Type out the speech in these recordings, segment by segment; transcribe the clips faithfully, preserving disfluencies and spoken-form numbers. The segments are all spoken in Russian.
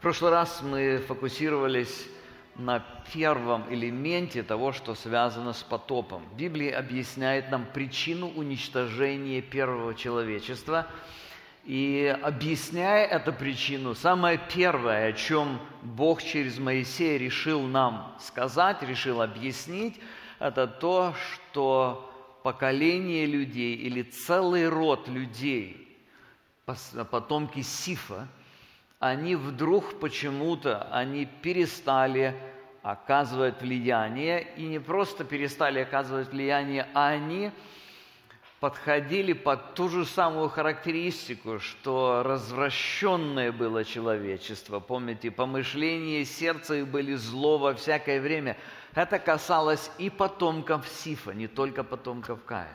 прошлый раз мы фокусировались на первом элементе того, что связано с потопом. Библия объясняет нам причину уничтожения первого человечества. И объясняя эту причину, самое первое, о чем Бог через Моисея решил нам сказать, решил объяснить, это то, что поколение людей или целый род людей, потомки Сифа, они вдруг почему-то, они перестали оказывать влияние, и не просто перестали оказывать влияние, а они подходили под ту же самую характеристику, что развращенное было человечество. Помните, помышления сердца их были зло во всякое время. Это касалось и потомков Сифа, не только потомков Каина.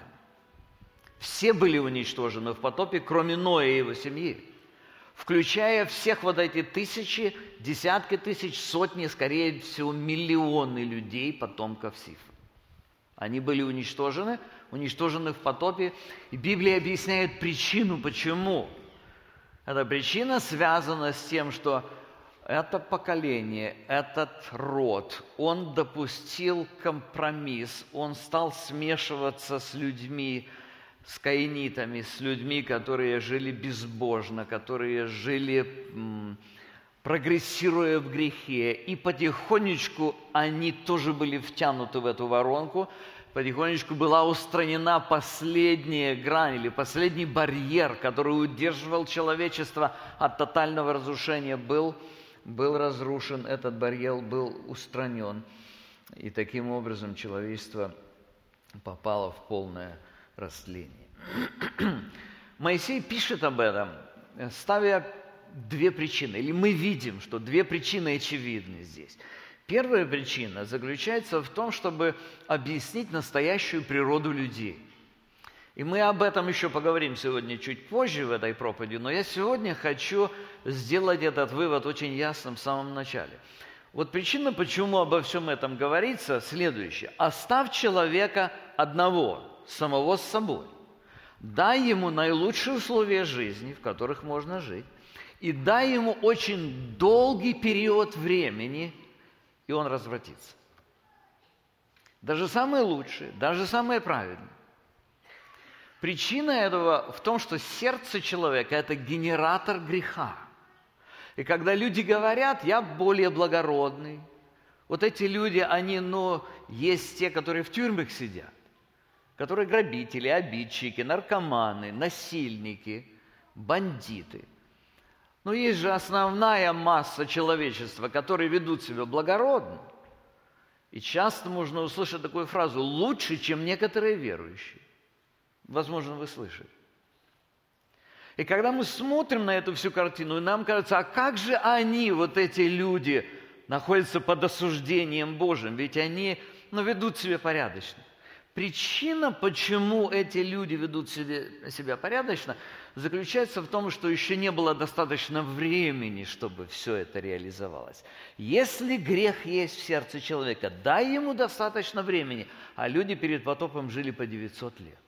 Все были уничтожены в потопе, кроме Ноя и его семьи, включая всех вот эти тысячи, десятки тысяч, сотни, скорее всего, миллионы людей, потомков Сифа. Они были уничтожены, уничтожены в потопе, и Библия объясняет причину, почему. Эта причина связана с тем, что это поколение, этот род, он допустил компромисс, он стал смешиваться с людьми, с каинитами, с людьми, которые жили безбожно, которые жили, м, прогрессируя в грехе, и потихонечку они тоже были втянуты в эту воронку, потихонечку была устранена последняя грань или последний барьер, который удерживал человечество от тотального разрушения, был, был разрушен, этот барьер был устранен. И таким образом человечество попало в полное растление. Моисей пишет об этом, ставя две причины, или мы видим, что две причины очевидны здесь. Первая причина заключается в том, чтобы объяснить настоящую природу людей. И мы об этом еще поговорим сегодня чуть позже в этой проповеди, но я сегодня хочу сделать этот вывод очень ясным в самом начале. Вот причина, почему обо всем этом говорится, следующая. «Оставь человека одного, самого с собой. Дай ему наилучшие условия жизни, в которых можно жить, и дай ему очень долгий период времени, и он развратится». Даже самые лучшие, даже самые праведные. Причина этого в том, что сердце человека – это генератор греха. И когда люди говорят, я более благородный, вот эти люди, они, ну, есть те, которые в тюрьмах сидят, которые грабители, обидчики, наркоманы, насильники, бандиты. Но есть же основная масса человечества, которые ведут себя благородно. И часто можно услышать такую фразу: лучше, чем некоторые верующие. Возможно, вы слышали. И когда мы смотрим на эту всю картину, и нам кажется, а как же они, вот эти люди, находятся под осуждением Божьим? Ведь они, ну, ведут себя порядочно. Причина, почему эти люди ведут себя, себя порядочно, заключается в том, что еще не было достаточно времени, чтобы все это реализовалось. Если грех есть в сердце человека, дай ему достаточно времени, а люди перед потопом жили по девятьсот лет.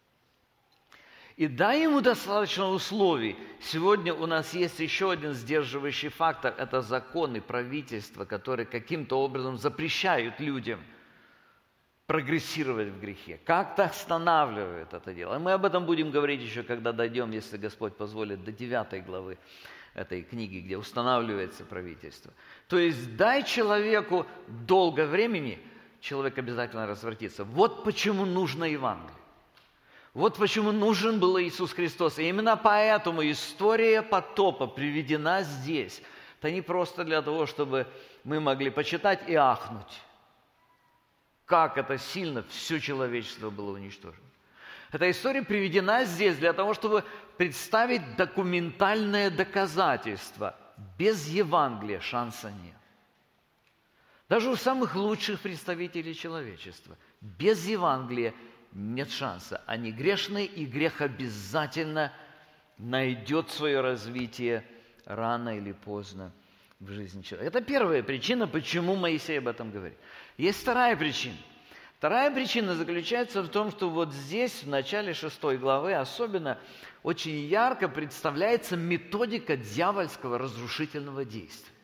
И дай ему достаточно условий. Сегодня у нас есть еще один сдерживающий фактор – это законы правительства, которые каким-то образом запрещают людям прогрессировать в грехе, как-то останавливают это дело. И мы об этом будем говорить еще, когда дойдем, если Господь позволит, до девятой главы этой книги, где устанавливается правительство. То есть дай человеку долго времени, человек обязательно развратится. Вот почему нужно Евангелие. Вот почему нужен был Иисус Христос. И именно поэтому история потопа приведена здесь. Это не просто для того, чтобы мы могли почитать и ахнуть, как это сильно все человечество было уничтожено. Эта история приведена здесь для того, чтобы представить документальное доказательство. Без Евангелия шанса нет. Даже у самых лучших представителей человечества без Евангелия нет шанса. Они грешные, и грех обязательно найдет свое развитие рано или поздно в жизни человека. Это первая причина, почему Моисей об этом говорит. Есть вторая причина. Вторая причина заключается в том, что вот здесь, в начале шестой главы, особенно очень ярко представляется методика дьявольского разрушительного действия.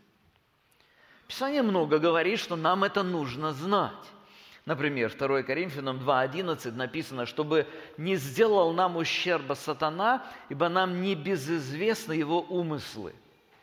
Писание много говорит, что нам это нужно знать. Например, второе Коринфянам два одиннадцать написано, чтобы не сделал нам ущерба сатана, ибо нам не безызвестны его умыслы.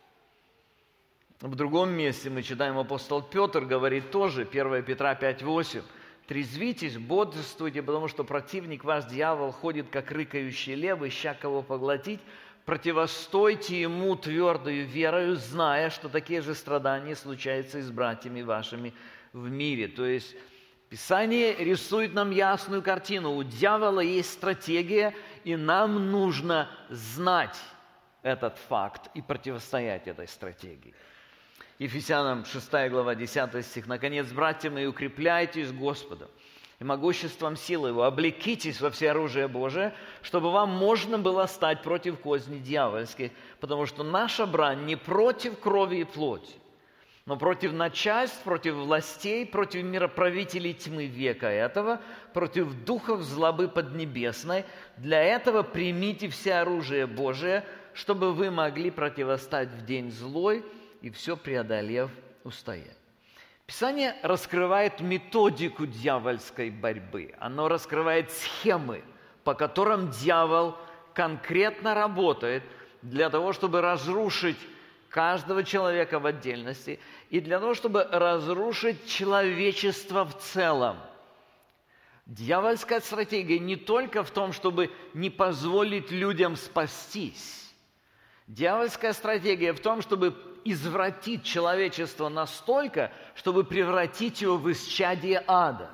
В другом месте мы читаем, апостол Петр говорит тоже, первое Петра пять восемь, «Трезвитесь, бодрствуйте, потому что противник ваш, дьявол, ходит, как рыкающий лев, ища кого поглотить. Противостойте ему твердою верою, зная, что такие же страдания случаются и с братьями вашими в мире». То есть Писание рисует нам ясную картину. У дьявола есть стратегия, и нам нужно знать этот факт и противостоять этой стратегии. Ефесянам шестая глава, десятый стих. «Наконец, братья мои, укрепляйтесь Господом и могуществом силы Его, облекитесь во всеоружие Божие, чтобы вам можно было стать против козней дьявольских, потому что наша брань не против крови и плоти, но против начальств, против властей, против мироправителей тьмы века этого, против духов злобы поднебесной. Для этого примите все оружие Божие, чтобы вы могли противостать в день злой и все преодолев устоять». Писание раскрывает методику дьявольской борьбы. Оно раскрывает схемы, по которым дьявол конкретно работает для того, чтобы разрушить каждого человека в отдельности и для того, чтобы разрушить человечество в целом. Дьявольская стратегия не только в том, чтобы не позволить людям спастись. Дьявольская стратегия в том, чтобы извратить человечество настолько, чтобы превратить его в исчадие ада.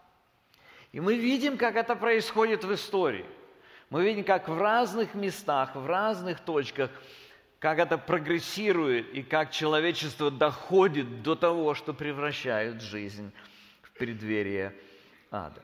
И мы видим, как это происходит в истории. Мы видим, как в разных местах, в разных точках, как это прогрессирует и как человечество доходит до того, что превращает жизнь в преддверие ада.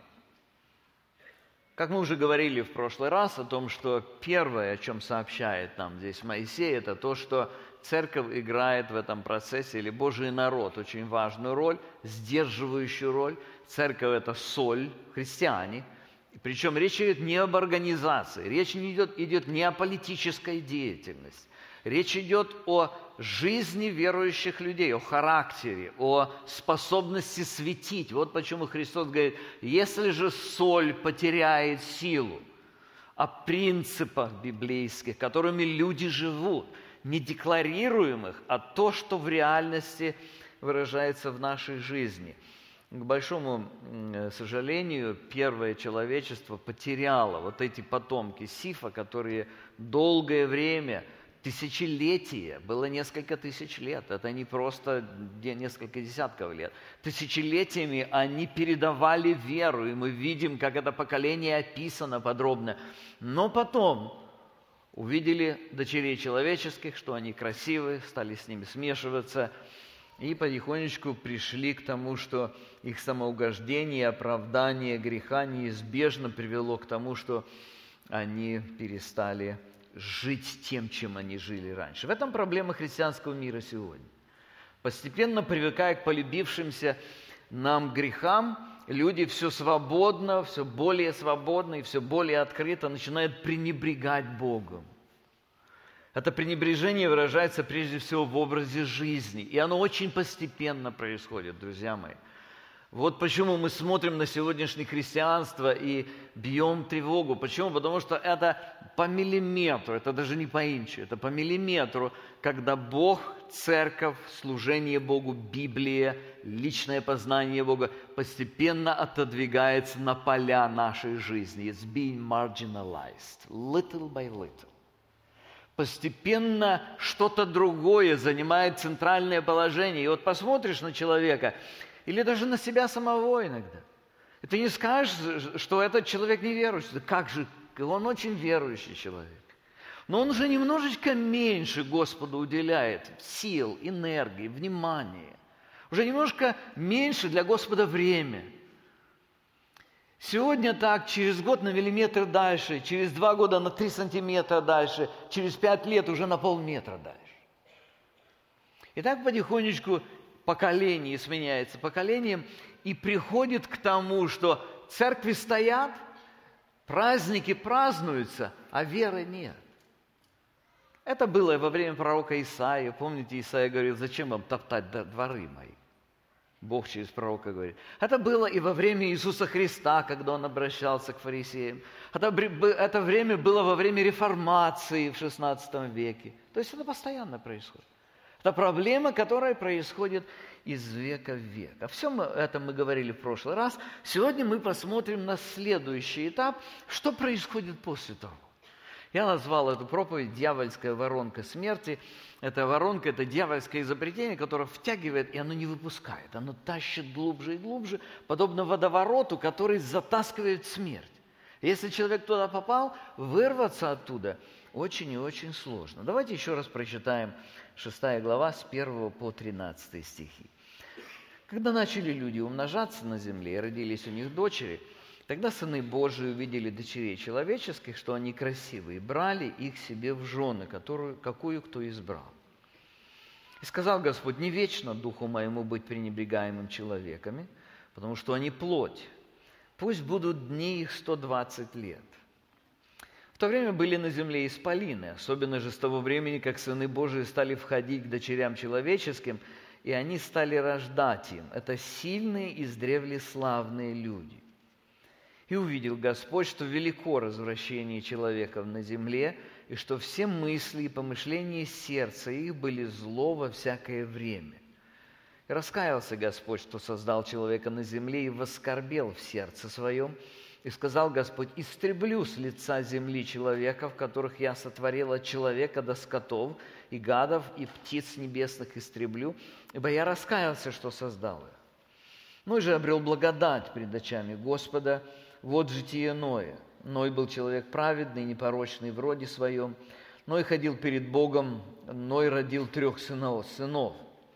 Как мы уже говорили в прошлый раз о том, что первое, о чем сообщает нам здесь Моисей, это то, что церковь играет в этом процессе, или Божий народ, очень важную роль, сдерживающую роль. Церковь – это соль, христиане. Причем речь идет не об организации, речь идет, идет не о политической деятельности. Речь идет о жизни верующих людей, о характере, о способности светить. Вот почему Христос говорит, если же соль потеряет силу, о принципах библейских, которыми люди живут, не декларируемых, а то, что в реальности выражается в нашей жизни. К большому сожалению, первое человечество потеряло вот эти потомки Сифа, которые долгое время, тысячелетия, было несколько тысяч лет, это не просто несколько десятков лет, тысячелетиями они передавали веру, и мы видим, как это поколение описано подробно. Но потом увидели дочерей человеческих, что они красивые, стали с ними смешиваться, и потихонечку пришли к тому, что их самоугождение, оправдание греха неизбежно привело к тому, что они перестали жить тем, чем они жили раньше. В этом проблема христианского мира сегодня. Постепенно привыкая к полюбившимся нам грехам, люди все свободно, все более свободно и все более открыто начинают пренебрегать Богом. Это пренебрежение выражается прежде всего в образе жизни, и оно очень постепенно происходит, друзья мои. Вот почему мы смотрим на сегодняшнее христианство и бьем тревогу. Почему? Потому что это по миллиметру, это даже не по инчу, это по миллиметру, когда Бог, церковь, служение Богу, Библия, личное познание Бога постепенно отодвигается на поля нашей жизни. It's being marginalized, little by little. Постепенно что-то другое занимает центральное положение. И вот посмотришь на человека, или даже на себя самого иногда. И ты не скажешь, что этот человек неверующий. Как же, он очень верующий человек. Но он уже немножечко меньше Господу уделяет сил, энергии, внимания. Уже немножко меньше для Господа время. Сегодня так, через год на миллиметр дальше, через два года на три сантиметра дальше, через пять лет уже на полметра дальше. И так потихонечку поколение сменяется поколением и приходит к тому, что церкви стоят, праздники празднуются, а веры нет. Это было и во время пророка Исаии. Помните, Исаия говорил, зачем вам топтать дворы мои? Бог через пророка говорит. Это было и во время Иисуса Христа, когда Он обращался к фарисеям. Это, это время было во время реформации в шестнадцатом веке. То есть это постоянно происходит. Это проблема, которая происходит из века в век. О всем этом мы говорили в прошлый раз. Сегодня мы посмотрим на следующий этап, что происходит после того. Я назвал эту проповедь «Дьявольская воронка смерти». Эта воронка – это дьявольское изобретение, которое втягивает, и оно не выпускает. Оно тащит глубже и глубже, подобно водовороту, который затаскивает смерть. Если человек туда попал, вырваться оттуда очень и очень сложно. Давайте еще раз прочитаем шестая глава с первого по тринадцатый стихи. «Когда начали люди умножаться на земле, и родились у них дочери, тогда сыны Божии увидели дочерей человеческих, что они красивые, и брали их себе в жены, которую, какую кто избрал. И сказал Господь, не вечно духу моему быть пренебрегаемым человеками, потому что они плоть. Пусть будут дни их сто двадцать лет. В то время были на земле исполины, особенно же с того времени, как сыны Божии стали входить к дочерям человеческим, и они стали рождать им. Это сильные, издревле славные люди. И увидел Господь, что велико развращение человеков на земле, и что все мысли и помышления сердца их были зло во всякое время. И раскаялся Господь, что создал человека на земле, и воскорбел в сердце своем. И сказал Господь, истреблю с лица земли человеков, которых я сотворил от человека до скотов, и гадов, и птиц небесных истреблю, ибо я раскаялся, что создал их. Ной же обрел благодать пред очами Господа. Вот житие Ноя. Ной был человек праведный, непорочный в роде своем. Ной ходил перед Богом, Ной родил трех сынов, сынов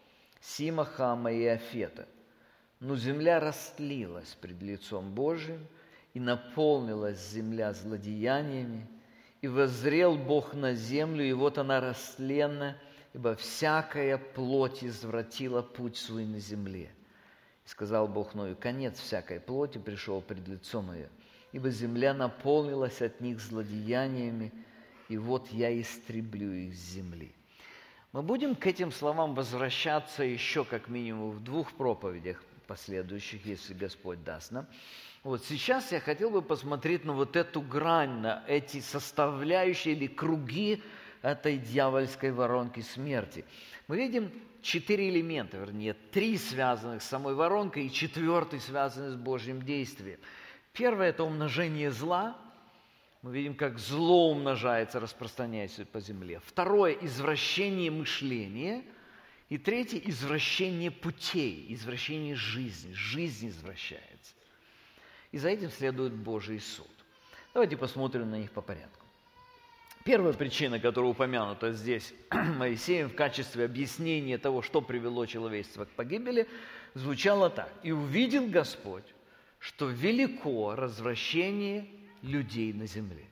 Сима, Хама и Афета. Но земля растлилась пред лицом Божиим, и наполнилась земля злодеяниями, и воззрел Бог на землю, и вот она растленна, ибо всякая плоть извратила путь свой на земле. И сказал Бог Ною, конец всякой плоти пришел пред лицо мое, ибо земля наполнилась от них злодеяниями, и вот я истреблю их с земли». Мы будем к этим словам возвращаться еще как минимум в двух проповедях последующих, если Господь даст нам. Вот сейчас я хотел бы посмотреть на вот эту грань, на эти составляющие или круги этой дьявольской воронки смерти. Мы видим четыре элемента, вернее, три связанных с самой воронкой и четвертый связанный с Божьим действием. Первое – это умножение зла. Мы видим, как зло умножается, распространяется по земле. Второе – извращение мышления. И третье – извращение путей, извращение жизни. Жизнь извращается. И за этим следует Божий суд. Давайте посмотрим на них по порядку. Первая причина, которая упомянута здесь Моисеем в качестве объяснения того, что привело человечество к погибели, звучала так. «И увидел Господь, что велико развращение людей на земле».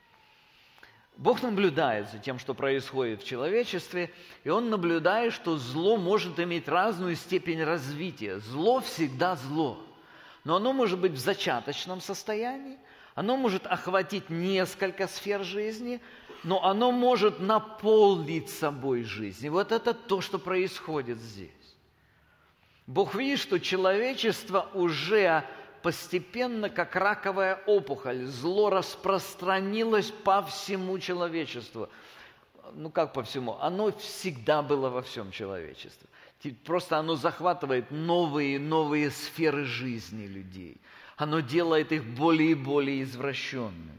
Бог наблюдает за тем, что происходит в человечестве, и Он наблюдает, что зло может иметь разную степень развития. Зло всегда зло, но оно может быть в зачаточном состоянии, оно может охватить несколько сфер жизни, но оно может наполнить собой жизнь. И вот это то, что происходит здесь. Бог видит, что человечество уже постепенно, как раковая опухоль, зло распространилось по всему человечеству. Ну, как по всему? Оно всегда было во всем человечестве. Просто оно захватывает новые и новые сферы жизни людей. Оно делает их более и более извращенными.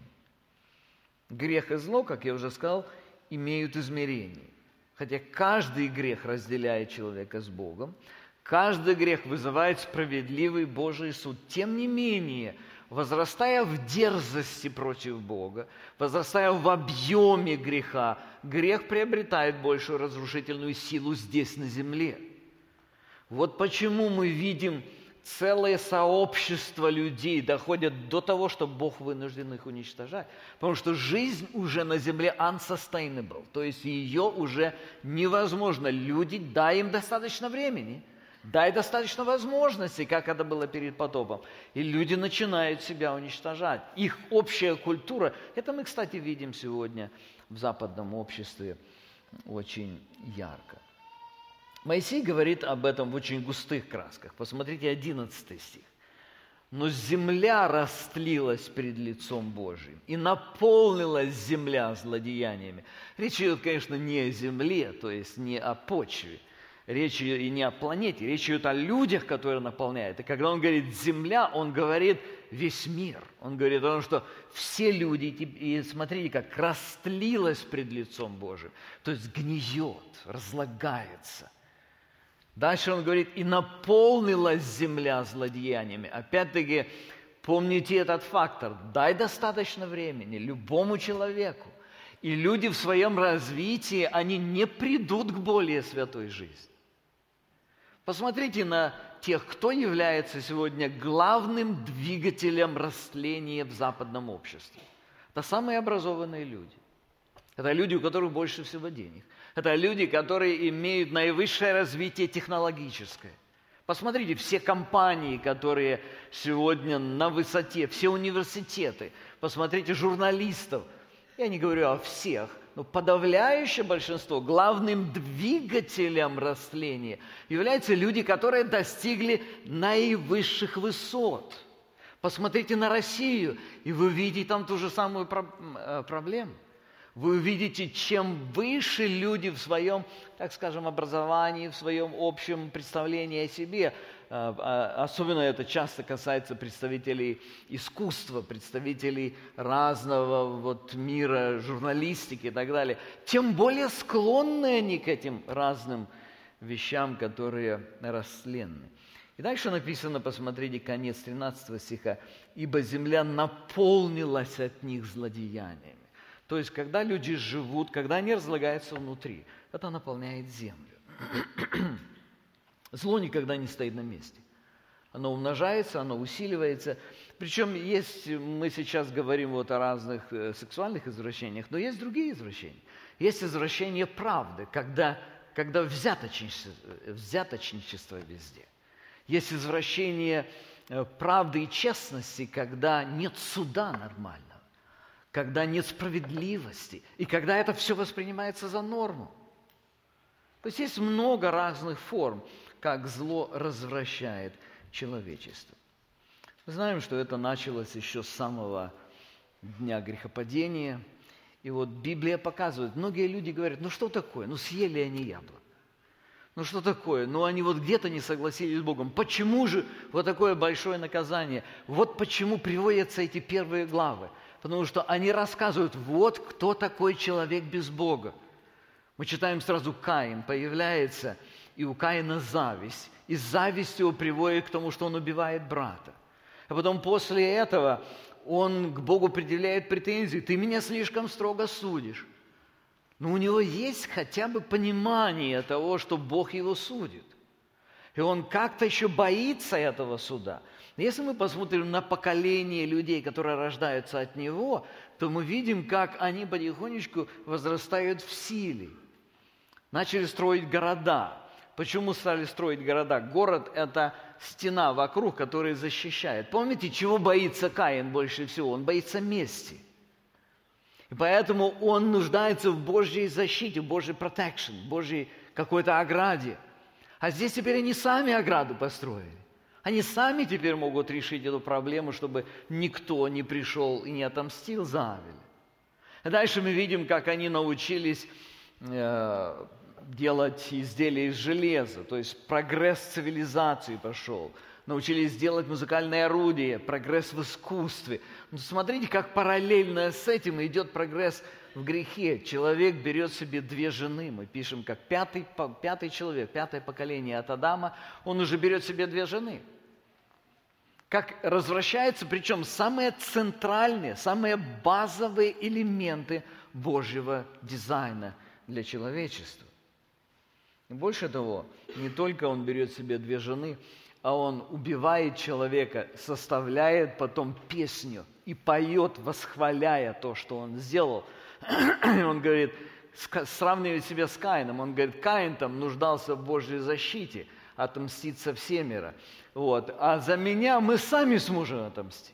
Грех и зло, как я уже сказал, имеют измерение. Хотя каждый грех разделяет человека с Богом, каждый грех вызывает справедливый Божий суд. Тем не менее, возрастая в дерзости против Бога, возрастая в объеме греха, грех приобретает большую разрушительную силу здесь, на земле. Вот почему мы видим целое сообщество людей доходят до того, что Бог вынужден их уничтожать. Потому что жизнь уже на земле unsustainable, то есть ее уже невозможно. Люди, дай им достаточно времени, Дай достаточно возможностей, как это было перед потопом. И люди начинают себя уничтожать. Их общая культура, это мы, кстати, видим сегодня в западном обществе очень ярко. Моисей говорит об этом в очень густых красках. Посмотрите, одиннадцатый стих. «Но земля растлилась пред лицом Божиим, и наполнилась земля злодеяниями». Речь идет, конечно, не о земле, то есть не о почве. Речь идет и не о планете, речь идет о людях, которые наполняют. И когда он говорит «земля», он говорит весь мир. Он говорит о том, что все люди, и смотрите, как растлилась пред лицом Божиим, то есть гниет, разлагается. Дальше он говорит, и наполнилась земля злодеяниями. Опять-таки, помните этот фактор. Дай достаточно времени любому человеку. И люди в своем развитии, они не придут к более святой жизни. Посмотрите на тех, кто является сегодня главным двигателем растления в западном обществе. Это самые образованные люди. Это люди, у которых больше всего денег. Это люди, которые имеют наивысшее развитие технологическое. Посмотрите, все компании, которые сегодня на высоте, все университеты, посмотрите журналистов. Я не говорю о всех, но подавляющее большинство, главным двигателем растления являются люди, которые достигли наивысших высот. Посмотрите на Россию, и вы увидите там ту же самую проблему. Вы увидите, чем выше люди в своем, так скажем, образовании, в своем общем представлении о себе, особенно это часто касается представителей искусства, представителей разного вот мира, журналистики и так далее, тем более склонны они к этим разным вещам, которые растленны. И дальше написано, посмотрите, конец тринадцатого стиха, «Ибо земля наполнилась от них злодеяниями». То есть, когда люди живут, когда они разлагаются внутри, это наполняет землю. Зло никогда не стоит на месте. Оно умножается, оно усиливается. Причем есть, мы сейчас говорим вот о разных сексуальных извращениях, но есть другие извращения. Есть извращение правды, когда, когда взяточничество, взяточничество везде. Есть извращение правды и честности, когда нет суда нормального, когда нет справедливости, и когда это все воспринимается за норму. То есть есть много разных форм, как зло развращает человечество. Мы знаем, что это началось еще с самого дня грехопадения. И вот Библия показывает, многие люди говорят, ну что такое, ну съели они яблоко. Ну что такое, ну они вот где-то не согласились с Богом. Почему же вот такое большое наказание? Вот почему приводятся эти первые главы. Потому что они рассказывают, вот кто такой человек без Бога. Мы читаем сразу, Каин появляется, и у Каина зависть. И зависть его приводит к тому, что он убивает брата. А потом после этого он к Богу предъявляет претензии. Ты меня слишком строго судишь. Но у него есть хотя бы понимание того, что Бог его судит. И он как-то еще боится этого суда. Если мы посмотрим на поколение людей, которые рождаются от него, то мы видим, как они потихонечку возрастают в силе. Начали строить города. Почему стали строить города? Город – это стена вокруг, которая защищает. Помните, чего боится Каин больше всего? Он боится мести. И поэтому он нуждается в Божьей защите, в Божьей protection, в Божьей какой-то ограде. А здесь теперь они сами ограду построили. Они сами теперь могут решить эту проблему, чтобы никто не пришел и не отомстил за Авеля. И дальше мы видим, как они научились э, делать изделия из железа, то есть прогресс цивилизации пошел. Научились делать музыкальные орудия, прогресс в искусстве. Но смотрите, как параллельно с этим идет прогресс в грехе. Человек берет себе две жены. Мы пишем, как пятый, пятый человек, пятое поколение от Адама, он уже берет себе две жены. Как развращаются, причем самые центральные, самые базовые элементы Божьего дизайна для человечества. И больше того, не только он берет себе две жены, а он убивает человека, составляет потом песню и поет, восхваляя то, что он сделал. И он говорит, сравнивает себя с Каином. Он говорит, Каин там нуждался в Божьей защите, отомстить со всемира. Вот. А за меня мы сами сможем отомстить.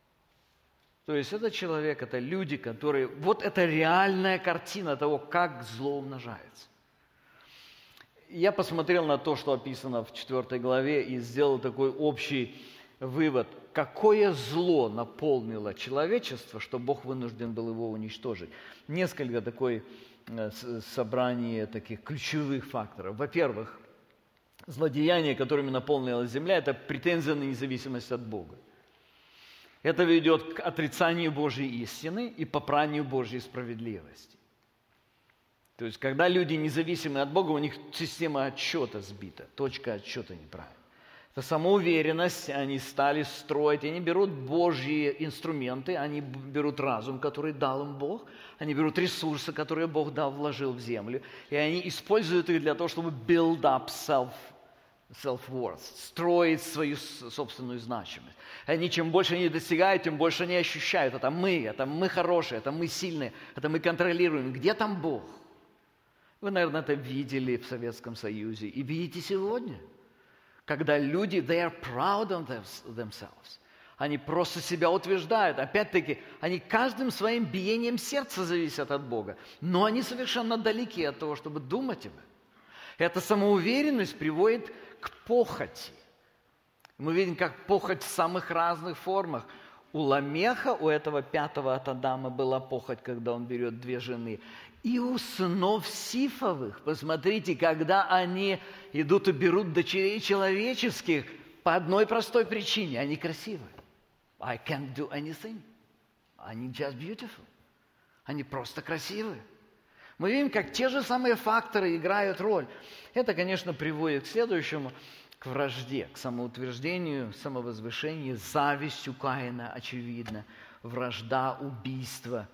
То есть это человек, это люди, которые... Вот это реальная картина того, как зло умножается. Я посмотрел на то, что описано в четвёртой главе, и сделал такой общий вывод. Какое зло наполнило человечество, что Бог вынужден был его уничтожить? Несколько такое собрание таких ключевых факторов. Во-первых, злодеяния, которыми наполнилась земля, это претензия на независимость от Бога. Это ведет к отрицанию Божьей истины и попранию Божьей справедливости. То есть, когда люди независимы от Бога, у них система отсчета сбита, точка отсчета неправильная. Это самоуверенность, они стали строить, они берут Божьи инструменты, они берут разум, который дал им Бог, они берут ресурсы, которые Бог дал, вложил в землю, и они используют их для того, чтобы build up self self-worth, строить свою собственную значимость. Они чем больше они достигают, тем больше они ощущают, это мы, это мы хорошие, это мы сильные, это мы контролируем. Где там Бог? Вы, наверное, это видели в Советском Союзе и видите сегодня, когда люди, they are proud of themselves. Они просто себя утверждают. Опять-таки, они каждым своим биением сердца зависят от Бога, но они совершенно далеки от того, чтобы думать об этом. Эта самоуверенность приводит к похоти. Мы видим, как похоть в самых разных формах. У Ламеха, у этого пятого от Адама, была похоть, когда он берет две жены. И у сынов Сифовых, посмотрите, когда они идут и берут дочерей человеческих по одной простой причине. Они красивые. I can't do anything. Они just beautiful. Они просто красивые. Мы видим, как те же самые факторы играют роль. Это, конечно, приводит к следующему, к вражде, к самоутверждению, самовозвышению, зависть у Каина, очевидно, вражда, убийство.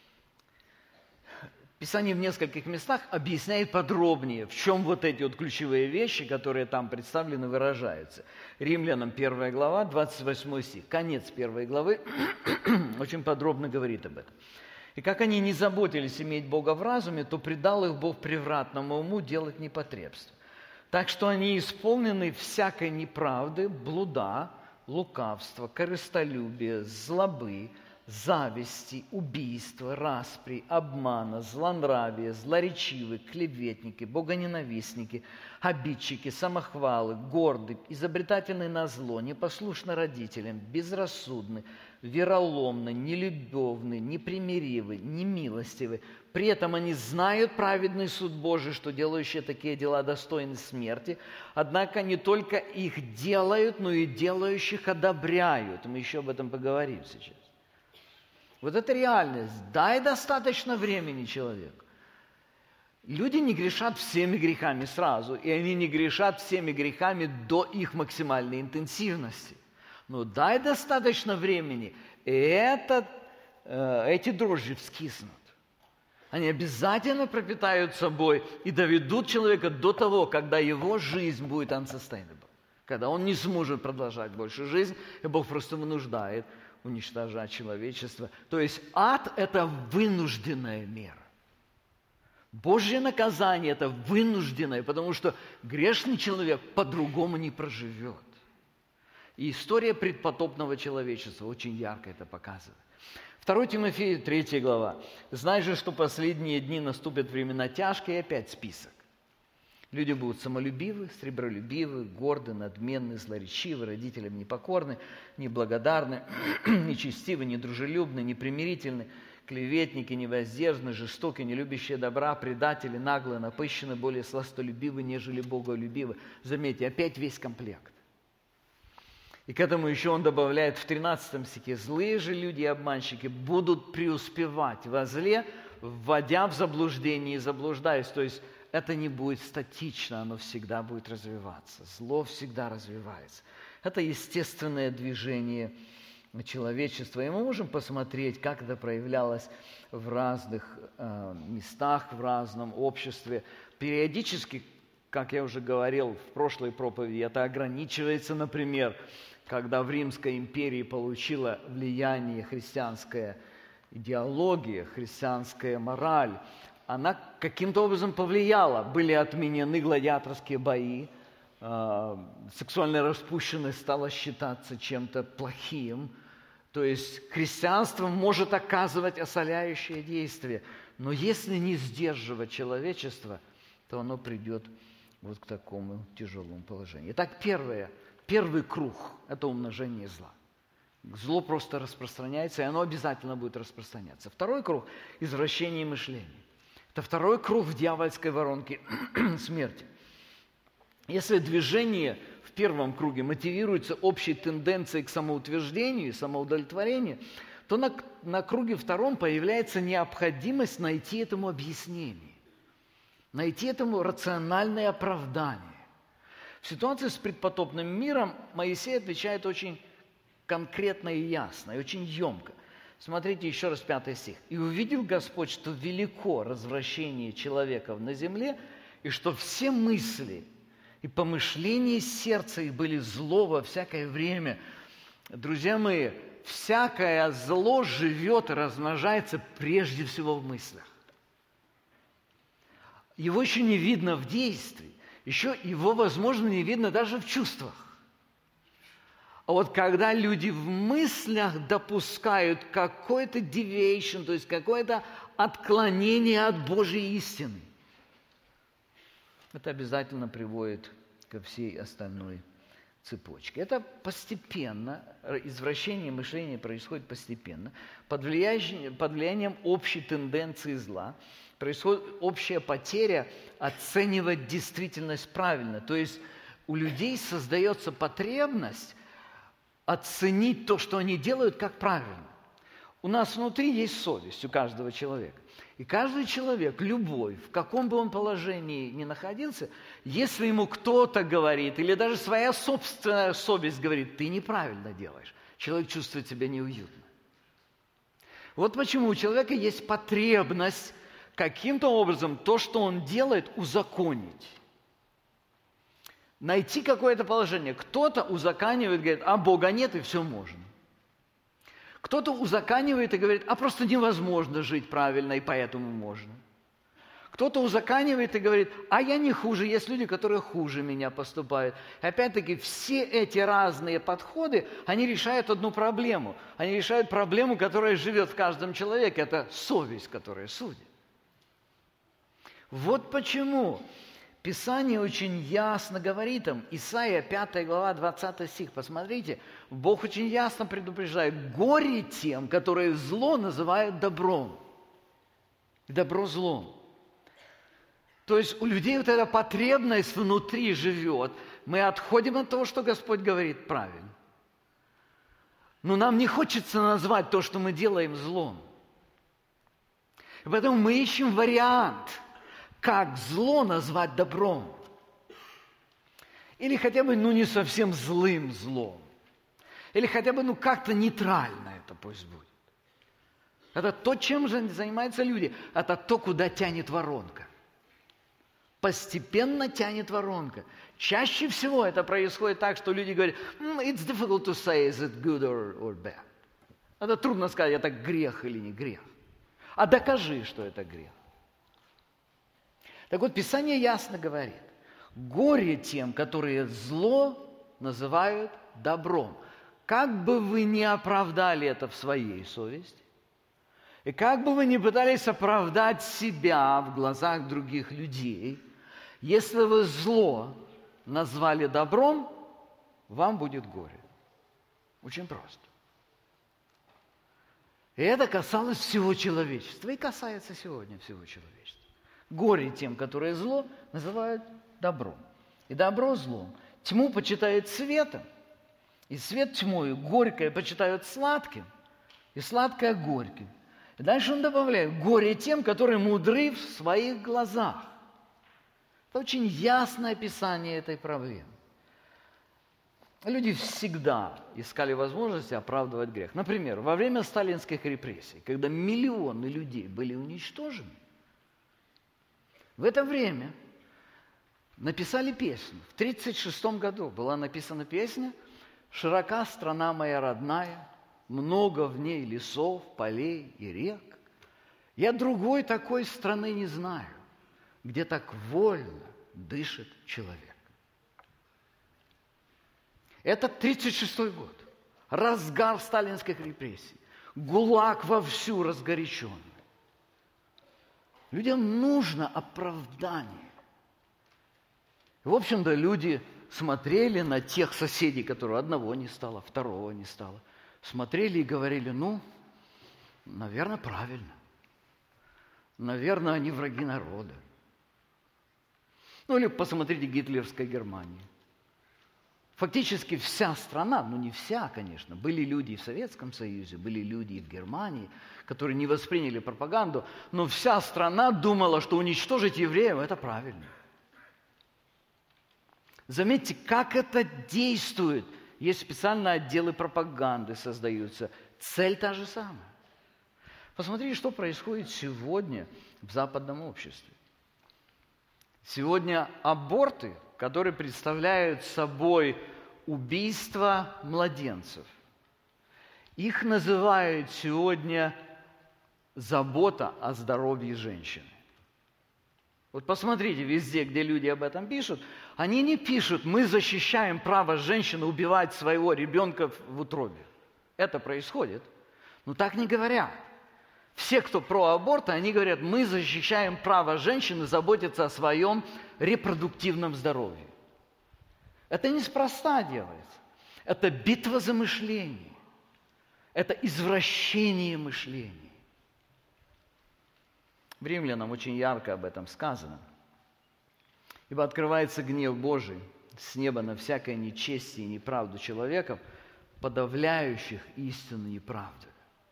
Писание в нескольких местах объясняет подробнее, в чем вот эти вот ключевые вещи, которые там представлены, выражаются. Римлянам первая глава, двадцать восьмой стих, конец первой главы, очень подробно говорит об этом. И как они не заботились иметь Бога в разуме, то предал их Бог превратному уму делать непотребство. Так что они исполнены всякой неправды, блуда, лукавства, корыстолюбия, злобы, зависти, убийства, распри, обмана, злонравия, злоречивы, клеветники, богоненавистники, обидчики, самохвалы, горды, изобретательны на зло, непослушны родителям, безрассудны, вероломны, нелюбовны, непримиривы, немилостивы. При этом они знают праведный суд Божий, что делающие такие дела достойны смерти. Однако не только их делают, но и делающих одобряют. Мы еще об этом поговорим сейчас. Вот это реальность. Дай достаточно времени человеку. Люди не грешат всеми грехами сразу, и они не грешат всеми грехами до их максимальной интенсивности. Но дай достаточно времени, и этот, э, эти дрожжи вскиснут. Они обязательно пропитают собой и доведут человека до того, когда его жизнь будет unsustainable, когда он не сможет продолжать больше жизнь, и Бог просто вынуждает уничтожать человечество. То есть ад – это вынужденная мера. Божье наказание – это вынужденное, потому что грешный человек по-другому не проживет. И история предпотопного человечества очень ярко это показывает. второе Тимофею, третья глава. «Знай же, что последние дни наступят времена тяжкие», и опять список. Люди будут самолюбивы, сребролюбивы, горды, надменны, злоречивы, родителям непокорны, неблагодарны, нечестивы, недружелюбны, непримирительны, клеветники, невоздержаны, жестоки, нелюбящие добра, предатели, наглые, напыщены, более сластолюбивы, нежели боголюбивы. Заметьте, опять весь комплект. И к этому еще он добавляет в тринадцатом стихе: «Злые же люди и обманщики будут преуспевать во зле, вводя в заблуждение и заблуждаясь». То есть это не будет статично, оно всегда будет развиваться. Зло всегда развивается. Это естественное движение человечества. И мы можем посмотреть, как это проявлялось в разных э, местах, в разном обществе. Периодически, как я уже говорил в прошлой проповеди, это ограничивается, например, когда в Римской империи получила влияние христианская идеология, христианская мораль. Она каким-то образом повлияла. Были отменены гладиаторские бои, сексуальная распущенность стала считаться чем-то плохим. То есть христианство может оказывать осоляющее действие, но если не сдерживать человечество, то оно придет вот к такому тяжелому положению. Итак, первое, первый круг – это умножение зла. Зло просто распространяется, и оно обязательно будет распространяться. Второй круг – извращение мышления. Это второй круг в дьявольской воронке смерти. Если движение в первом круге мотивируется общей тенденцией к самоутверждению и самоудовлетворению, то на, на круге втором появляется необходимость найти этому объяснение, найти этому рациональное оправдание. В ситуации с предпотопным миром Моисей отвечает очень конкретно и ясно, и очень емко. Смотрите еще раз пятый стих. «И увидел Господь, что велико развращение человеков на земле, и что все мысли и помышления сердца их были зло во всякое время». Друзья мои, всякое зло живет и размножается прежде всего в мыслях. Его еще не видно в действии, еще его, возможно, не видно даже в чувствах. А вот когда люди в мыслях допускают какой-то deviation, то есть какое-то отклонение от Божьей истины, это обязательно приводит ко всей остальной цепочке. Это постепенно, извращение мышления происходит постепенно, под влиянием, под влиянием общей тенденции зла, происходит общая потеря оценивать действительность правильно. То есть у людей создается потребность оценить то, что они делают, как правильно. У нас внутри есть совесть у каждого человека. И каждый человек, любой, в каком бы он положении ни находился, если ему кто-то говорит, или даже своя собственная совесть говорит, ты неправильно делаешь, человек чувствует себя неуютно. Вот почему у человека есть потребность каким-то образом то, что он делает, узаконить. Найти какое-то положение. Кто-то узаканивает, говорит, а Бога нет, и все можно. Кто-то узаканивает и говорит, а просто невозможно жить правильно, и поэтому можно. Кто-то узаканивает и говорит, а я не хуже, есть люди, которые хуже меня поступают. И опять-таки, все эти разные подходы, они решают одну проблему. Они решают проблему, которая живет в каждом человеке. Это совесть, которая судит. Вот почему Писание очень ясно говорит им, Исайя пятая глава, двадцатый стих, посмотрите, Бог очень ясно предупреждает, горе тем, которые зло называют добром, добро злом. То есть у людей вот эта потребность внутри живет, мы отходим от того, что Господь говорит правильно. Но нам не хочется назвать то, что мы делаем, злом. И поэтому мы ищем вариант, как зло назвать добром. Или хотя бы, ну, не совсем злым злом. Или хотя бы, ну, как-то нейтрально это пусть будет. Это то, чем же занимаются люди. Это то, куда тянет воронка. Постепенно тянет воронка. Чаще всего это происходит так, что люди говорят, it's difficult to say, is it good or, or bad. Это трудно сказать, это грех или не грех. А докажи, что это грех. Так вот, Писание ясно говорит, горе тем, которые зло называют добром. Как бы вы ни оправдали это в своей совести, и как бы вы ни пытались оправдать себя в глазах других людей, если вы зло назвали добром, вам будет горе. Очень просто. И это касалось всего человечества, и касается сегодня всего человечества. Горе тем, которые зло называют добром. И добро злом. Тьму почитают светом, и свет тьмою. Горькое почитают сладким, и сладкое горьким. И дальше он добавляет, горе тем, которые мудры в своих глазах. Это очень ясное описание этой проблемы. Люди всегда искали возможности оправдывать грех. Например, во время сталинских репрессий, когда миллионы людей были уничтожены, в это время написали песню. В тридцать шестом году была написана песня «Широка страна моя родная, много в ней лесов, полей и рек. Я другой такой страны не знаю, где так вольно дышит человек». Это тридцать шестой год. Разгар сталинских репрессий. ГУЛАГ вовсю разгорячен. Людям нужно оправдание. В общем-то, люди смотрели на тех соседей, которые одного не стало, второго не стало. Смотрели и говорили, ну, наверное, правильно. Наверное, они враги народа. Ну, или посмотрите гитлеровская Германия. Фактически вся страна, ну не вся, конечно, были люди и в Советском Союзе, были люди и в Германии, которые не восприняли пропаганду, но вся страна думала, что уничтожить евреев – это правильно. Заметьте, как это действует. Есть специальные отделы пропаганды создаются. Цель та же самая. Посмотрите, что происходит сегодня в западном обществе. Сегодня аборты, которые представляют собой убийство младенцев, их называют сегодня забота о здоровье женщины. Вот посмотрите, везде, где люди об этом пишут, они не пишут, мы защищаем право женщины убивать своего ребенка в утробе. Это происходит, но так не говорят. Все, кто про аборт, они говорят, мы защищаем право женщины заботиться о своем репродуктивном здоровье. Это неспроста делается. Это битва за мышление. Это извращение мышления. В Римлянам очень ярко об этом сказано. Ибо открывается гнев Божий с неба на всякое нечестие и неправду человеков, подавляющих истину неправду.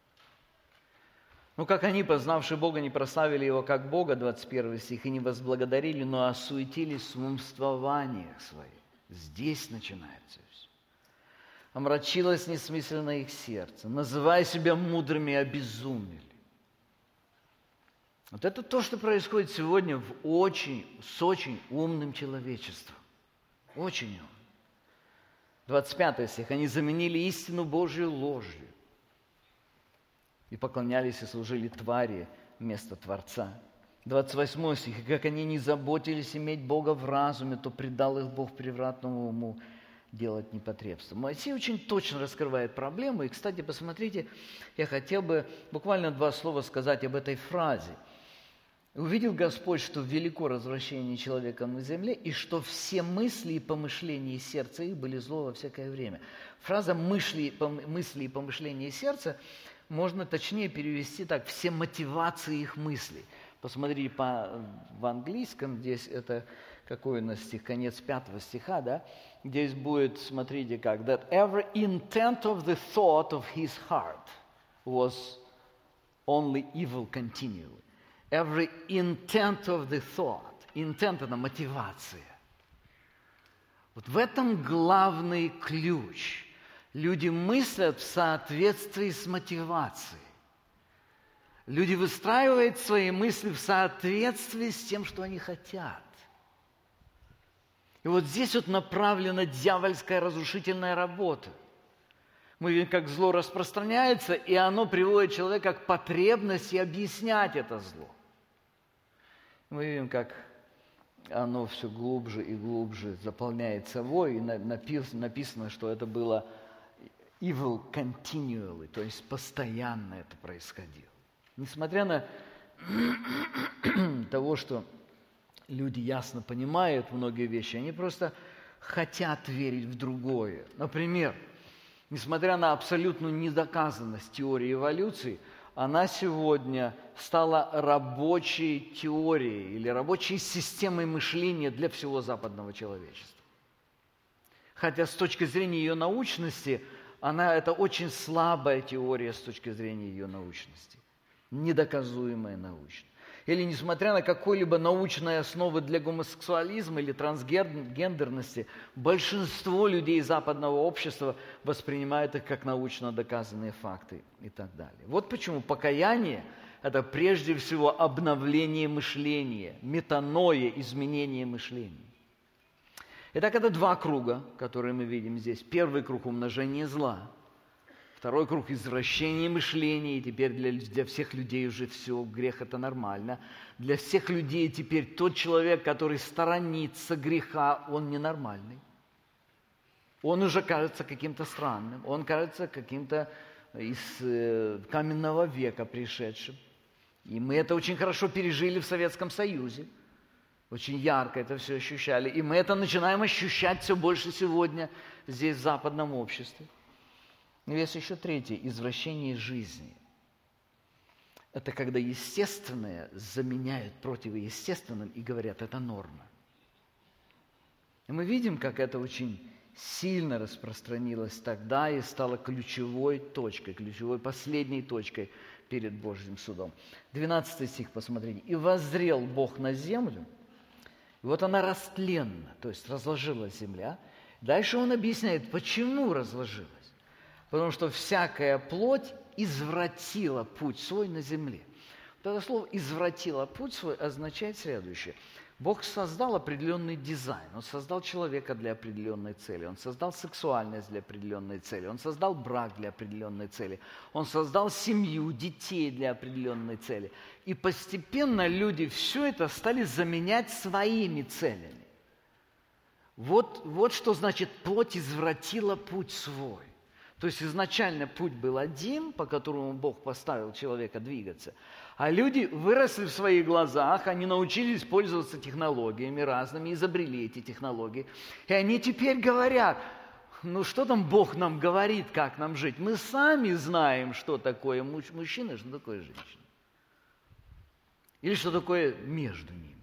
Ну, как они, познавшие Бога, не прославили Его как Бога, двадцать первый стих, и не возблагодарили, но осуетились в умствованиях своих. Здесь начинается все. Омрачилось несмысленно их сердце, называя себя мудрыми, обезумели. Вот это то, что происходит сегодня в очень, с очень умным человечеством. Очень умным. двадцать пятый стих. Они заменили истину Божию ложью. И поклонялись и служили твари вместо Творца. двадцать восьмой стих. И как они не заботились иметь Бога в разуме, то предал их Бог превратному уму делать непотребство. Моисей очень точно раскрывает проблему. И, кстати, посмотрите, я хотел бы буквально два слова сказать об этой фразе. «Увидел Господь, что велико развращение человека на земле, и что все мысли и помышления сердца их были зло во всякое время». Фраза «мысли, мысли и помышления сердца» можно точнее перевести так: все мотивации их мыслей. Посмотрите по, в английском, здесь это какой у нас стих, конец пятого стиха, да? Здесь будет, смотрите как, that every intent of the thought of his heart was only evil continually. Every intent of the thought. Intent – это мотивация. Вот в этом главный ключ. Люди мыслят в соответствии с мотивацией. Люди выстраивают свои мысли в соответствии с тем, что они хотят. И вот здесь вот направлена дьявольская разрушительная работа. Мы видим, как зло распространяется, и оно приводит человека к потребности объяснять это зло. Мы видим, как оно все глубже и глубже заполняет собой, и написано, что это было evil continually, то есть постоянно это происходило. Несмотря на того, что люди ясно понимают многие вещи, они просто хотят верить в другое. Например, несмотря на абсолютную недоказанность теории эволюции, она сегодня стала рабочей теорией или рабочей системой мышления для всего западного человечества. Хотя с точки зрения ее научности, она это очень слабая теория с точки зрения ее научности. Недоказуемая научно. Или несмотря на какой-либо научной основы для гомосексуализма или трансгендерности, большинство людей западного общества воспринимают их как научно доказанные факты и так далее. Вот почему покаяние – это прежде всего обновление мышления, метаноя, изменение мышления. Итак, это два круга, которые мы видим здесь. Первый круг – умножение зла. Второй круг – извращение мышления, и теперь для, для всех людей уже все, грех – это нормально. Для всех людей теперь тот человек, который сторонится греха, он ненормальный. Он уже кажется каким-то странным, он кажется каким-то из э, каменного века пришедшим. И мы это очень хорошо пережили в Советском Союзе. Очень ярко это все ощущали. И мы это начинаем ощущать все больше сегодня здесь, в западном обществе. Но есть еще третье – извращение жизни. Это когда естественное заменяют противоестественным и говорят, это норма. И мы видим, как это очень сильно распространилось тогда и стало ключевой точкой, ключевой последней точкой перед Божьим судом. двенадцатый стих, посмотрите. «И воззрел Бог на землю, и вот она растленна», то есть разложилась земля. Дальше он объясняет, почему разложилась. Потому что всякая плоть извратила путь свой на земле. Вот это слово «извратила путь свой» означает следующее. Бог создал определенный дизайн, Он создал человека для определенной цели, Он создал сексуальность для определенной цели, Он создал брак для определенной цели, Он создал семью, детей для определенной цели. И постепенно люди все это стали заменять своими целями. Вот, вот что значит «плоть извратила путь свой». То есть изначально путь был один, по которому Бог поставил человека двигаться, а люди выросли в своих глазах, они научились пользоваться технологиями разными, изобрели эти технологии, и они теперь говорят, ну что там Бог нам говорит, как нам жить? Мы сами знаем, что такое мужчина, что такое женщина. Или что такое между ними.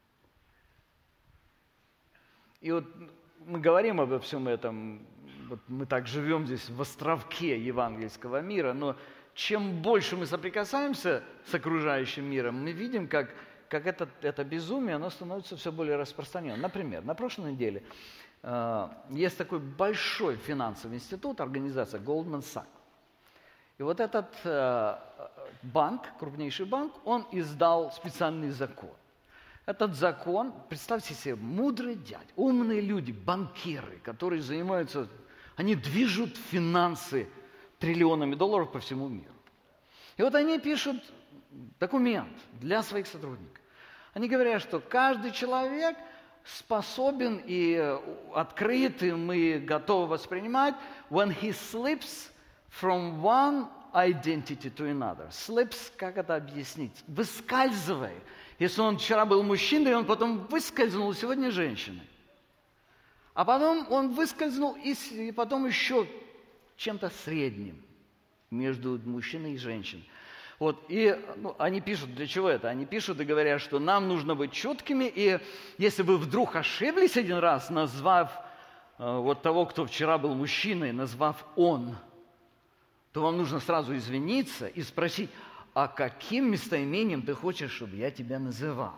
И вот мы говорим обо всем этом. Вот мы так живем здесь в островке евангельского мира, но чем больше мы соприкасаемся с окружающим миром, мы видим, как, как это, это безумие, оно становится все более распространенным. Например, на прошлой неделе э, есть такой большой финансовый институт, организация Goldman Sachs. И вот этот э, банк, крупнейший банк, он издал специальный закон. Этот закон, представьте себе, мудрый дядь, умные люди, банкиры, которые занимаются... Они движут финансы триллионами долларов по всему миру. И вот они пишут документ для своих сотрудников. Они говорят, что каждый человек способен и открытым и готов воспринимать when he slips from one identity to another. Slips, как это объяснить? Выскальзывает. Если он вчера был мужчиной, он потом выскользнул, сегодня женщиной. А потом он выскользнул и потом еще чем-то средним между мужчиной и женщиной. Вот, и ну, они пишут, для чего это? Они пишут и говорят, что нам нужно быть чуткими, и если вы вдруг ошиблись один раз, назвав э, вот того, кто вчера был мужчиной, назвав «он», то вам нужно сразу извиниться и спросить, а каким местоимением ты хочешь, чтобы я тебя называл?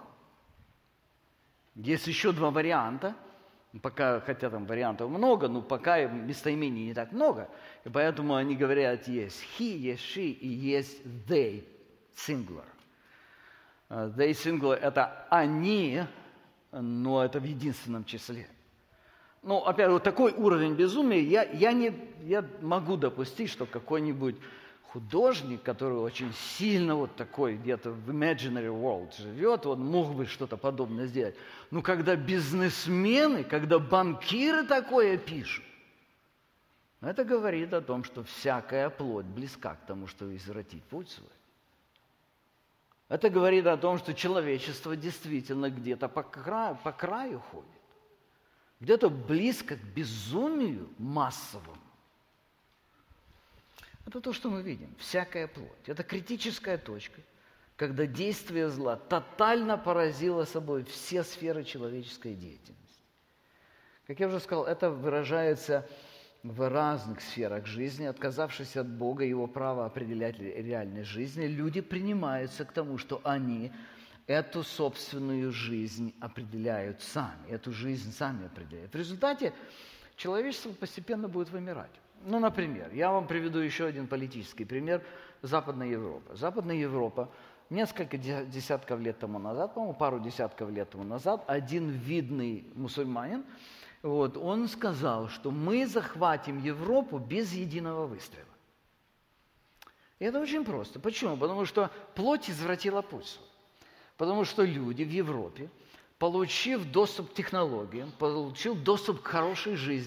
Есть еще два варианта. Пока, хотя там вариантов много, но пока местоимений не так много. И поэтому они говорят, есть he, есть she и есть they, singular. They, singular – это они, но это в единственном числе. Ну, опять, вот такой уровень безумия, я, я, не, я могу допустить, что какой-нибудь художник, который очень сильно вот такой где-то в imaginary world живет, он мог бы что-то подобное сделать. Но когда бизнесмены, когда банкиры такое пишут, это говорит о том, что всякая плоть близка к тому, что извратить путь свой. Это говорит о том, что человечество действительно где-то по краю, по краю ходит. Где-то близко к безумию массовому. Это то, что мы видим. Всякая плоть. Это критическая точка, когда действие зла тотально поразило собой все сферы человеческой деятельности. Как я уже сказал, это выражается в разных сферах жизни. Отказавшись от Бога и Его права определять реальность жизни, люди принимаются к тому, что они эту собственную жизнь определяют сами. Эту жизнь сами определяют. В результате человечество постепенно будет вымирать. Ну, например, я вам приведу еще один политический пример. Западная Европа. Западная Европа несколько десятков лет тому назад, по-моему, пару десятков лет тому назад, один видный мусульманин, вот, он сказал, что мы захватим Европу без единого выстрела. И это очень просто. Почему? Потому что плоть извратила путь свой. Потому что люди в Европе, получив доступ к технологиям, получив доступ к хорошей жизни,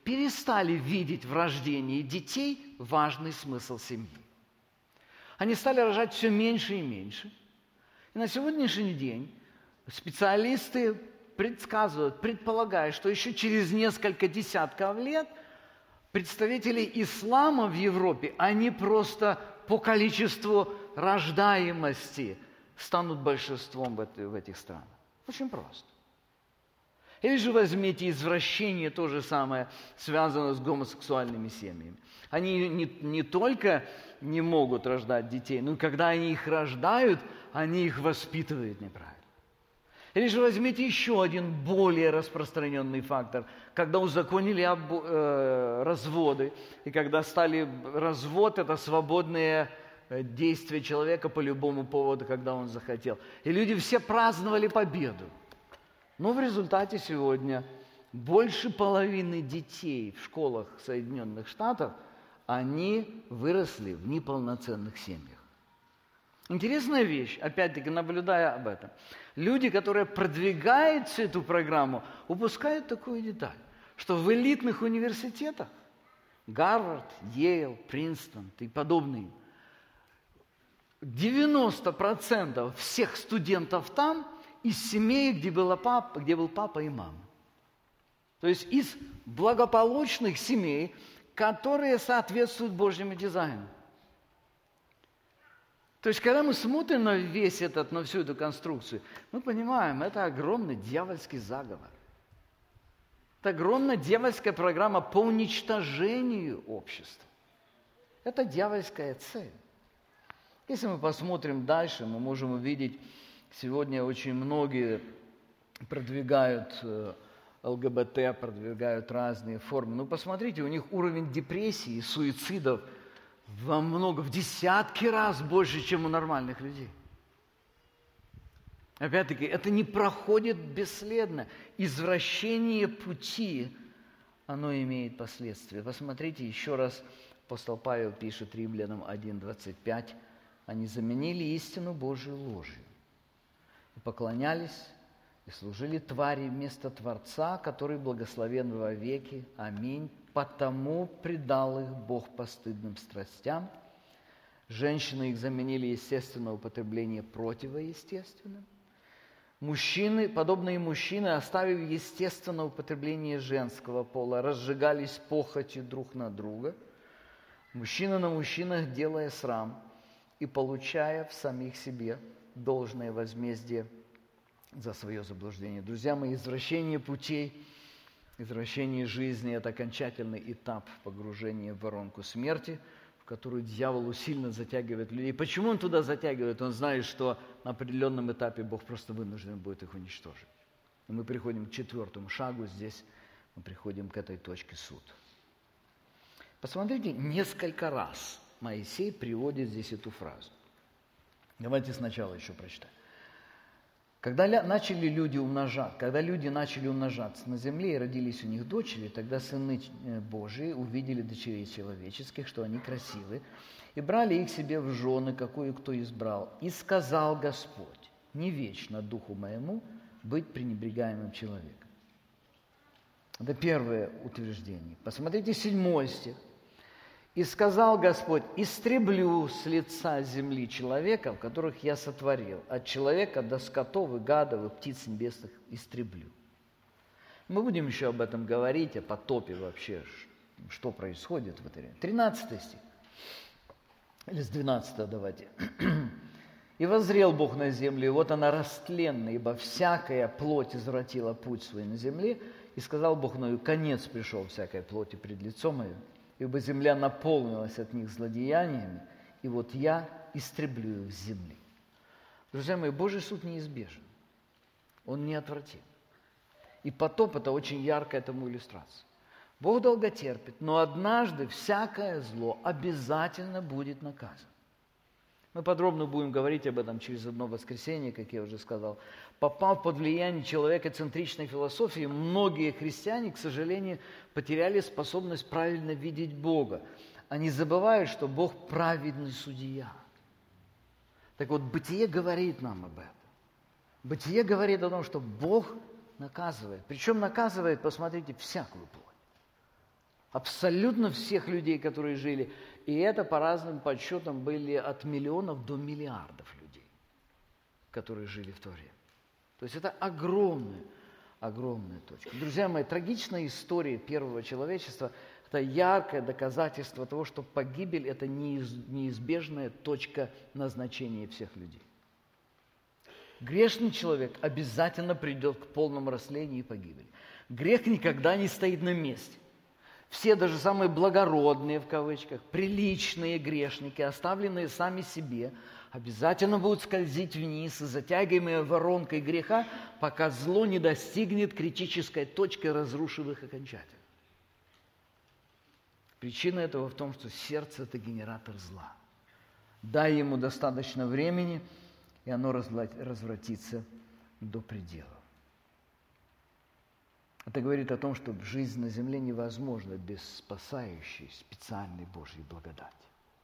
перестали видеть в рождении детей важный смысл семьи. Они стали рожать все меньше и меньше. И на сегодняшний день специалисты предсказывают, предполагают, что еще через несколько десятков лет представители ислама в Европе, они просто по количеству рождаемости станут большинством в, этой, в этих странах. Очень просто. Или же возьмите извращение, то же самое, связано с гомосексуальными семьями. Они не, не только не могут рождать детей, но когда они их рождают, они их воспитывают неправильно. Или же возьмите еще один более распространенный фактор. Когда узаконили обо, э, разводы, и когда стали развод, это свободные действия человека по любому поводу, когда он захотел. И люди все праздновали победу. Но в результате сегодня больше половины детей в школах Соединенных Штатов, они выросли в неполноценных семьях. Интересная вещь, опять-таки, наблюдая об этом. Люди, которые продвигают всю эту программу, упускают такую деталь, что в элитных университетах, Гарвард, Йейл, Принстон и подобные, девяносто процентов всех студентов там из семей, где, была папа, где был папа и мама. То есть из благополучных семей, которые соответствуют Божьему дизайну. То есть, когда мы смотрим на весь этот, на всю эту конструкцию, мы понимаем, это огромный дьявольский заговор. Это огромная дьявольская программа по уничтожению общества. Это дьявольская цель. Если мы посмотрим дальше, мы можем увидеть, сегодня очень многие продвигают ЛГБТ, продвигают разные формы. Ну, посмотрите, у них уровень депрессии и суицидов во много, в десятки раз больше, чем у нормальных людей. Опять-таки, это не проходит бесследно. Извращение пути, оно имеет последствия. Посмотрите, еще раз апостол Павел пишет Римлянам один двадцать пять. Они заменили истину Божию ложью. И поклонялись, и служили твари вместо Творца, который благословен во веки. Аминь. Потому предал их Бог постыдным страстям. Женщины их заменили естественное употребление противоестественным. Мужчины, подобные мужчины, оставив естественное употребление женского пола, разжигались похотью друг на друга, мужчина на мужчинах делая срам и получая в самих себе должное возмездие за свое заблуждение. Друзья мои, извращение путей, извращение жизни – это окончательный этап погружения в воронку смерти, в которую дьявол усиленно затягивает людей. Почему он туда затягивает? Он знает, что на определенном этапе Бог просто вынужден будет их уничтожить. И мы приходим к четвертому шагу, здесь мы приходим к этой точке суд. Посмотрите, несколько раз Моисей приводит здесь эту фразу. Давайте сначала еще прочитаем. Когда начали люди умножаться, когда люди начали умножаться на земле и родились у них дочери, тогда сыны Божии увидели дочерей человеческих, что они красивы, и брали их себе в жены, какую кто избрал. И сказал Господь: не вечно духу моему быть пренебрегаемым человеком. Это первое утверждение. Посмотрите седьмой стих. И сказал Господь: истреблю с лица земли человеков, которых я сотворил, от человека до скотов и гадов и птиц небесных истреблю. Мы будем еще об этом говорить, о потопе вообще, что происходит в это время. тринадцатый стих. Или с двенадцатого давайте. И воззрел Бог на землю, и вот она растленна, ибо всякая плоть извратила путь свой на земле. И сказал Бог Ною: конец пришел всякой плоти пред лицом мое, ибо земля наполнилась от них злодеяниями, и вот я истреблю их с земли. Друзья мои, Божий суд неизбежен. Он неотвратим. И потоп – это очень яркая тому иллюстрация. Бог долго терпит, но однажды всякое зло обязательно будет наказано. Мы подробно будем говорить об этом через одно воскресенье, как я уже сказал. Попав под влияние человекоцентричной философии, многие христиане, к сожалению, потеряли способность правильно видеть Бога. Они забывают, что Бог праведный судья. Так вот, Бытие говорит нам об этом. Бытие говорит о том, что Бог наказывает. Причем наказывает, посмотрите, всякую плоть. Абсолютно всех людей, которые жили. И это по разным подсчетам были от миллионов до миллиардов людей, которые жили в то время. То есть это огромная, огромная точка. Друзья мои, трагичная история первого человечества – это яркое доказательство того, что погибель – это неизбежная точка назначения всех людей. Грешный человек обязательно придет к полному растлению и погибели. Грех никогда не стоит на месте. Все, даже самые благородные, в кавычках, приличные грешники, оставленные сами себе, обязательно будут скользить вниз, затягиваемые воронкой греха, пока зло не достигнет критической точки, разрушив их окончательно. Причина этого в том, что сердце – это генератор зла. Дай ему достаточно времени, и оно развратится до предела. Это говорит о том, что жизнь на земле невозможна без спасающей специальной Божьей благодати.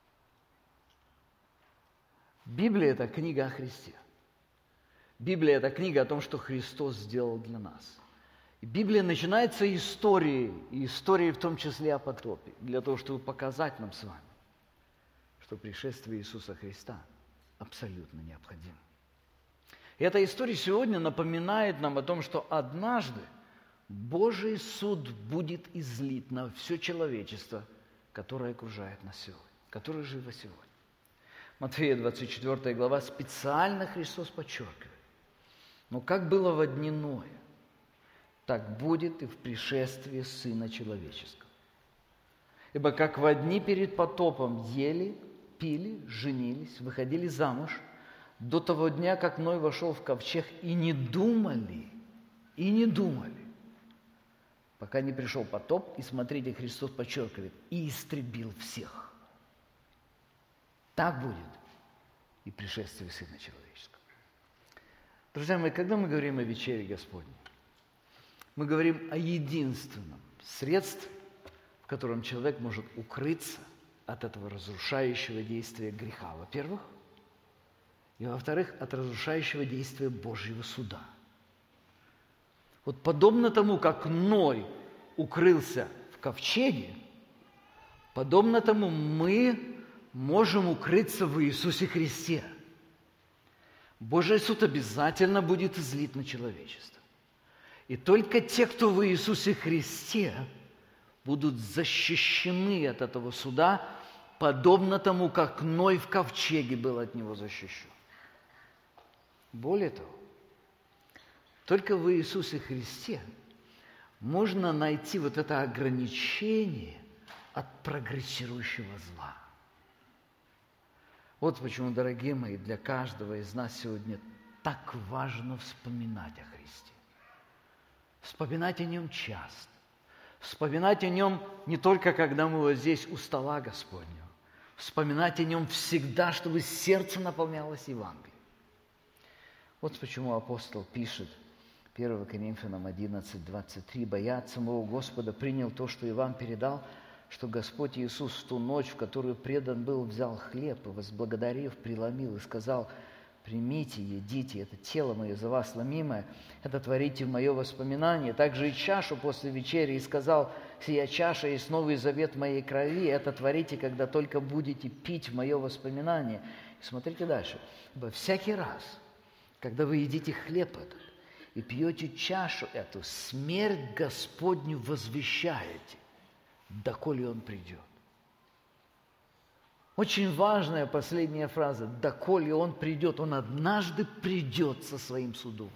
Библия – это книга о Христе. Библия – это книга о том, что Христос сделал для нас. И Библия начинается историей, и историей в том числе о потопе, для того, чтобы показать нам с вами, что пришествие Иисуса Христа абсолютно необходимо. И эта история сегодня напоминает нам о том, что однажды Божий суд будет излит на все человечество, которое окружает нас сегодня, которое живо сегодня. Матфея двадцать четвёртая глава специально Христос подчеркивает. Но как было во дни Ноя, так будет и в пришествии Сына Человеческого. Ибо как во дни перед потопом ели, пили, женились, выходили замуж, до того дня, как Ной вошел в ковчег, и не думали, и не думали, пока не пришел потоп, и, смотрите, Христос подчеркивает, и истребил всех. Так будет и пришествие Сына Человеческого. Друзья мои, когда мы говорим о вечере Господней, мы говорим о единственном средстве, в котором человек может укрыться от этого разрушающего действия греха, во-первых, и, во-вторых, от разрушающего действия Божьего суда. Вот подобно тому, как Ной укрылся в ковчеге, подобно тому мы можем укрыться в Иисусе Христе. Божий суд обязательно будет излит на человечество. И только те, кто в Иисусе Христе, будут защищены от этого суда, подобно тому, как Ной в ковчеге был от него защищен. Более того, только в Иисусе Христе можно найти вот это ограничение от прогрессирующего зла. Вот почему, дорогие мои, для каждого из нас сегодня так важно вспоминать о Христе. Вспоминать о Нем часто. Вспоминать о Нем не только, когда мы вот здесь у стола Господнего. Вспоминать о Нем всегда, чтобы сердце наполнялось Евангелием. Вот почему апостол пишет, первое Коринфянам одиннадцать, двадцать три, «Боя от самого Господа принял то, что и вам передал, что Господь Иисус в ту ночь, в которую предан был, взял хлеб и, возблагодарив, преломил и сказал: примите, едите, это тело мое за вас ломимое, это творите в мое воспоминание. Также и чашу после вечери, и сказал: сия чаша есть новый завет моей крови, это творите, когда только будете пить в мое воспоминание». И смотрите дальше. «Ибо всякий раз, когда вы едите хлеб этот и пьете чашу эту, смерть Господню возвещаете, доколе Он придет». Очень важная последняя фраза. Доколе Он придет. Он однажды придет со своим судом.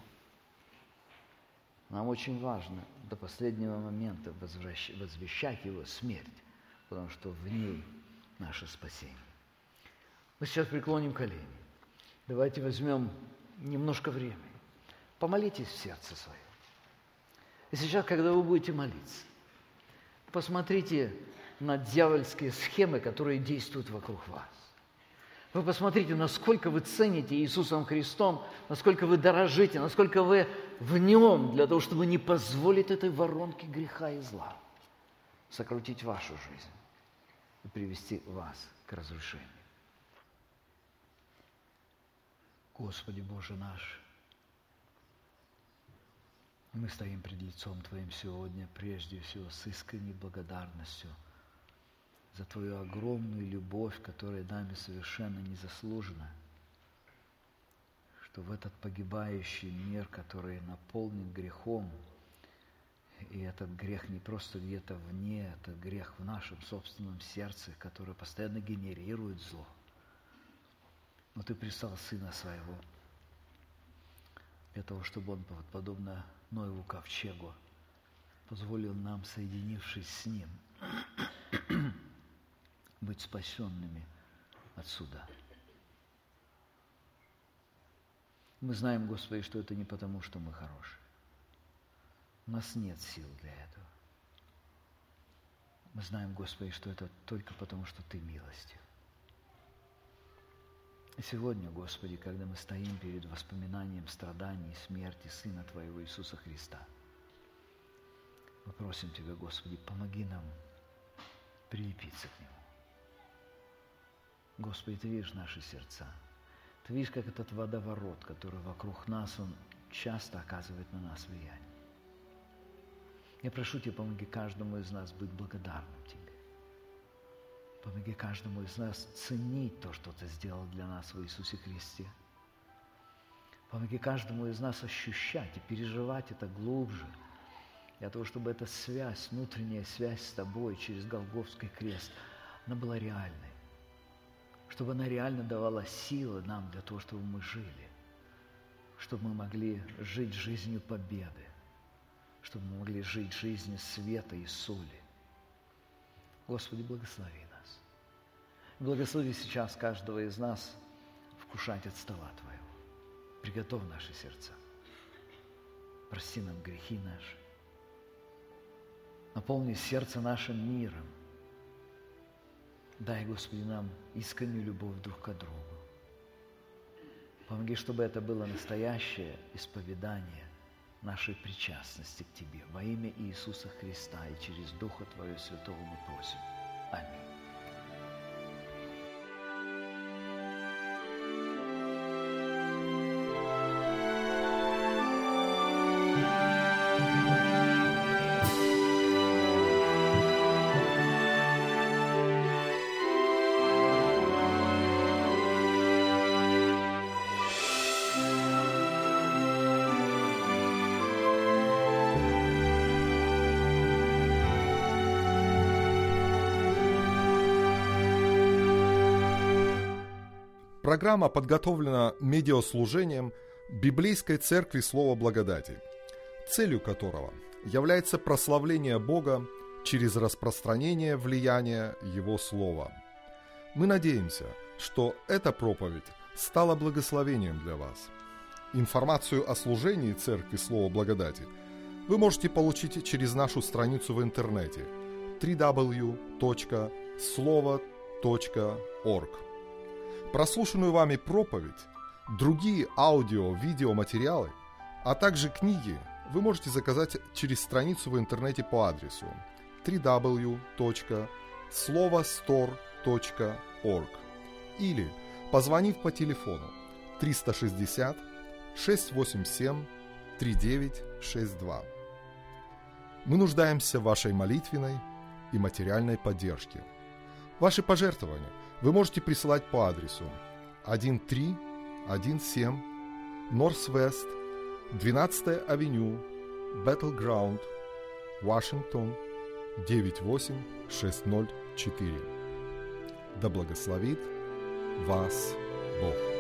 Нам очень важно до последнего момента возвещать Его смерть, потому что в ней наше спасение. Мы сейчас преклоним колени. Давайте возьмем немножко времени. Помолитесь в сердце своем. И сейчас, когда вы будете молиться, посмотрите на дьявольские схемы, которые действуют вокруг вас. Вы посмотрите, насколько вы цените Иисусом Христом, насколько вы дорожите, насколько вы в Нем, для того, чтобы не позволить этой воронке греха и зла сокрутить вашу жизнь и привести вас к разрушению. Господи Боже наш, Мы стоим пред лицом Твоим сегодня, прежде всего, с искренней благодарностью за Твою огромную любовь, которая нами совершенно не заслужена, что в этот погибающий мир, который наполнен грехом, и этот грех не просто где-то вне, это грех в нашем собственном сердце, который постоянно генерирует зло. Но Ты прислал Сына Своего для того, чтобы Он, подобно Ноеву ковчегу, позволил нам, соединившись с Ним, быть спасенными отсюда. Мы знаем, Господи, что это не потому, что мы хорошие. У нас нет сил для этого. Мы знаем, Господи, что это только потому, что Ты милостив. И сегодня, Господи, когда мы стоим перед воспоминанием страданий и смерти Сына Твоего Иисуса Христа, мы просим Тебя, Господи, помоги нам прилепиться к Нему. Господи, Ты видишь наши сердца. Ты видишь, как этот водоворот, который вокруг нас, он часто оказывает на нас влияние. Я прошу Тебя, помоги каждому из нас быть благодарным Тебе. Помоги каждому из нас ценить то, что Ты сделал для нас в Иисусе Христе. Помоги каждому из нас ощущать и переживать это глубже, для того, чтобы эта связь, внутренняя связь с Тобой через Голгофский крест, она была реальной. Чтобы она реально давала силы нам для того, чтобы мы жили, чтобы мы могли жить жизнью победы, чтобы мы могли жить жизнью света и соли. Господи, благослови нас. Благослови сейчас каждого из нас вкушать от стола Твоего. Приготовь наши сердца. Прости нам грехи наши. Наполни сердце нашим миром. Дай, Господи, нам искреннюю любовь друг к другу. Помоги, чтобы это было настоящее исповедание нашей причастности к Тебе. Во имя Иисуса Христа и через Духа Твоего Святого мы просим. Аминь. Программа подготовлена медиаслужением Библейской Церкви Слова Благодати, целью которого является прославление Бога через распространение влияния Его Слова. Мы надеемся, что эта проповедь стала благословением для вас. Информацию о служении Церкви Слова Благодати вы можете получить через нашу страницу в интернете дабл ю дабл ю дабл ю точка слово точка орг. Прослушанную вами проповедь, другие аудио-видеоматериалы, а также книги вы можете заказать через страницу в интернете по адресу дабл ю дабл ю дабл ю точка слово стор точка орг или позвонив по телефону триста шестьдесят шестьсот восемьдесят семь тридцать девять шестьдесят два. Мы нуждаемся в вашей молитвенной и материальной поддержке. Ваши пожертвования вы можете присылать по адресу тысяча триста семнадцать Норс-Вест, двенадцатая авеню, Battleground, Вашингтон, девять восемь шесть ноль четыре. Да благословит вас Бог.